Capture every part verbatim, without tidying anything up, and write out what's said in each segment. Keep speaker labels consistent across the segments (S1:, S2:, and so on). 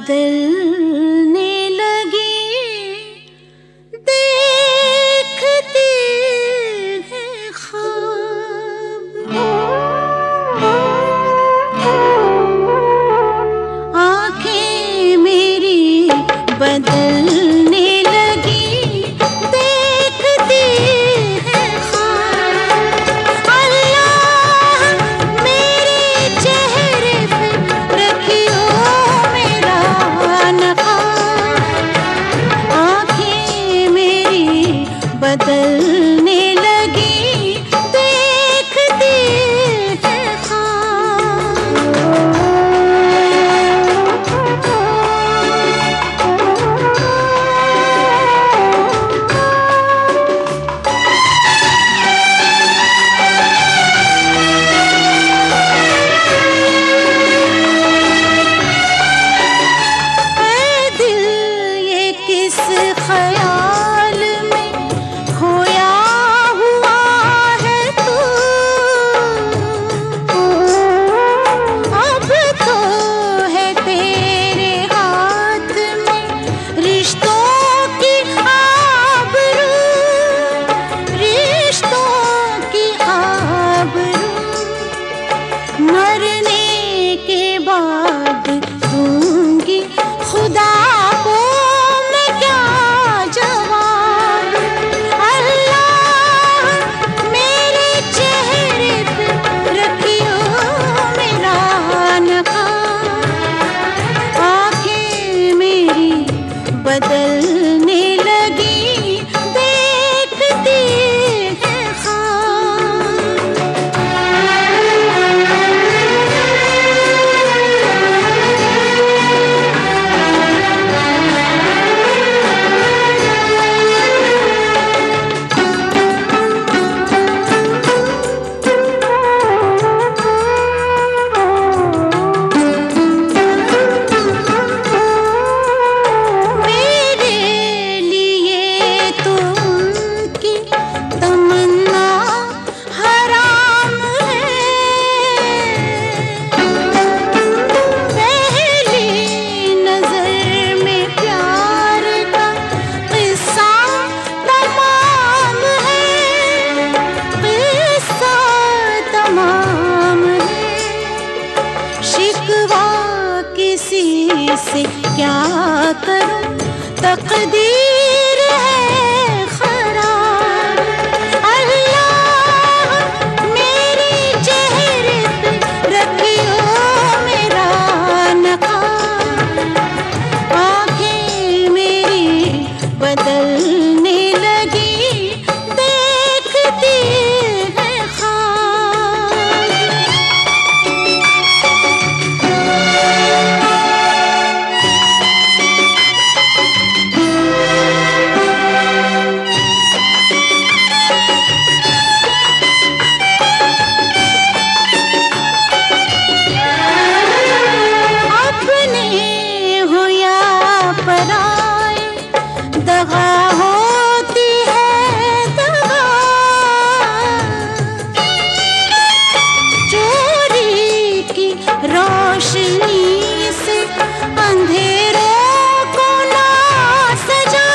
S1: बदलने लगी देखती है ख्वाब। आंखें मेरी बदलने लगी देखती है ख्वाब। अल्लाह मेरे चेहरे पे रखियो मेरा नकाब। आंखें मेरी बदलने लगी देखती है ख्याल में खोया हुआ है तू। अब तो है तेरे हाथ में रिश्तों की आबरू, रिश्तों की आबरू। मरने के बाद दूंगी खुदा को मैं क्या जवाब। अल्लाह मेरे चेहरे पे रखियो मेरा नकाब। आंखें मेरी बदलने लगी देखती है से क्या करूं, तकदीर है खराब। अल्लाह मेरे चेहरे पे रखियो मेरा नकाब। आंखें मेरी बदलने लगी देखती है पराए। दगा होती है दगा, चोरी की रोशनी से अंधेरों को ना सजा,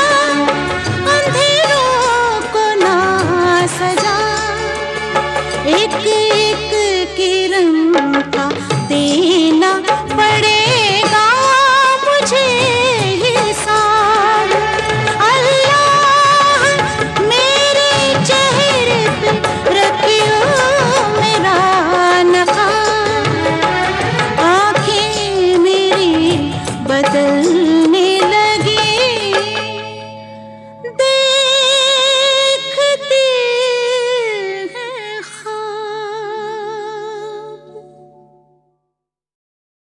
S1: अंधेरों को ना सजा। एक एक किरण का देना पड़ेगा मुझे हिसाब। अल्लाह मेरे चेहरे पे रखियो मेरा नकाब। आंखें मेरी बदल